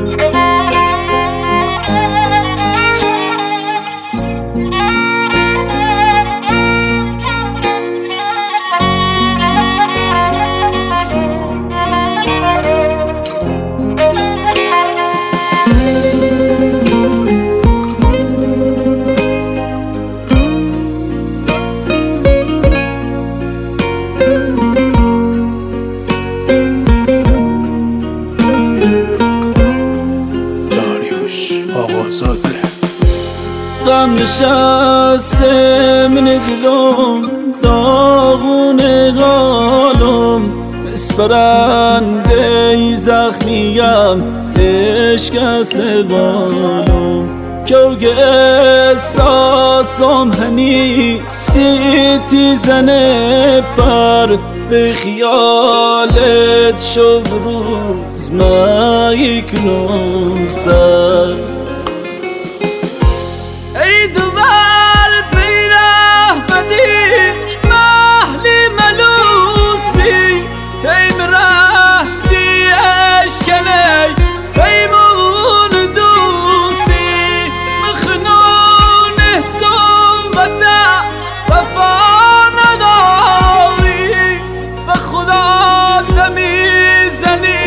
غم نشسته من دلم داغون قالم بسپرنده زخمیم عشق بالم که احساسم همی سیتی زنه پر به خیالت شب روز ما یکنم سر ای دوبار بیره بدی محلی ملوسی تیم رهدی اشکنی تیمون دوسی مخنون صحبته وفا نداری و خدا تمیزنی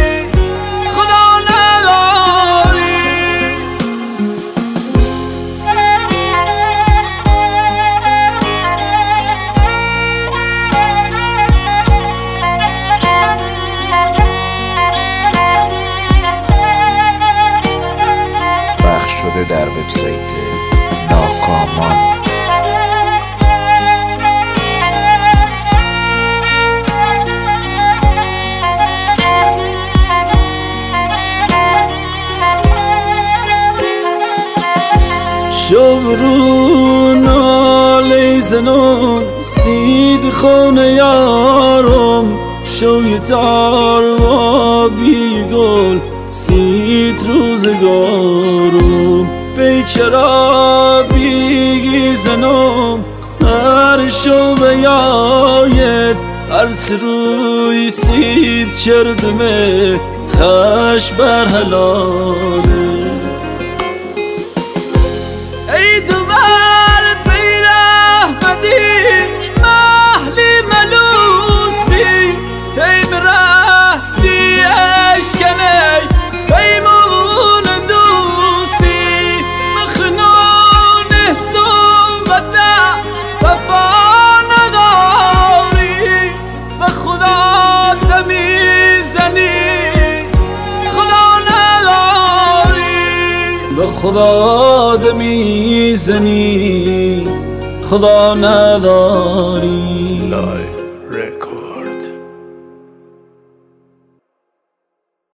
شده در وبسایت ناکامان. شب رو ناله زنم سید خونه یارم شوی تار و بیگل سید روزگارم بیچاره بیگی زنم هر شب یاید هر روی سید شردمه خش بر حلاله ای دوبار بیره بدی محلی ملوسی تیم رهدی اشکنی تیمون دوسی مخنون صحبته وفا نداری و خدا تمیزنی خدا نداری و خدا تمیزنی خدا نداری.